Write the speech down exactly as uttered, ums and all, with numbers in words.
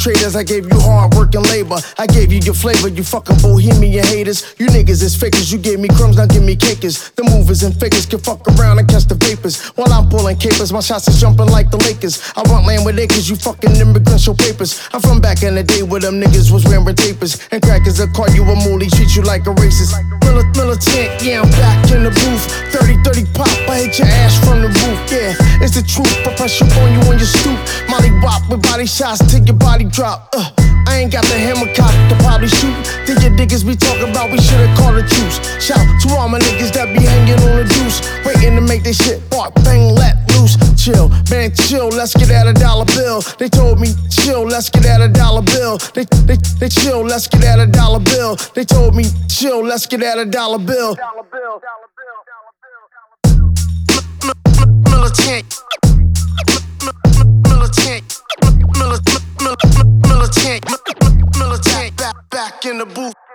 traders. I gave you hard work and labor. I gave you your flavor, you fucking bohemian haters. You niggas is fakers, you gave me crumbs, now give me cakers. The movers and fakers can fuck around and catch the vapors. While I'm pulling capers, my shots is jumping like the Lakers. I want land with acres, you fucking immigrants show papers. I'm from back in the day where them niggas was wearing tapers. And crackers will call you a moolie, treat you like a racist. Mil- militant, yeah, I'm back in the booth. thirty thirty pop, I hit your ass from the roof, yeah. It's the truth, I press you on you on your stoop. Molly wop with body shots till your body drop. Uh, I ain't got the hammer cock to probably shoot. Think your niggas be talking about we should've called a truce. Shout to all my niggas that be hanging on the deuce, waiting to make this shit bark, bang, let loose. Chill, man, chill, let's get at a dollar bill. They told me chill, let's get at a dollar bill. They, they, they chill, let's get at a dollar bill. They told me chill, let's get at a dollar bill. Dollar bill, dollar bill, dollar bill. Militant, militant, militant, militant, militant, back, back in the booth.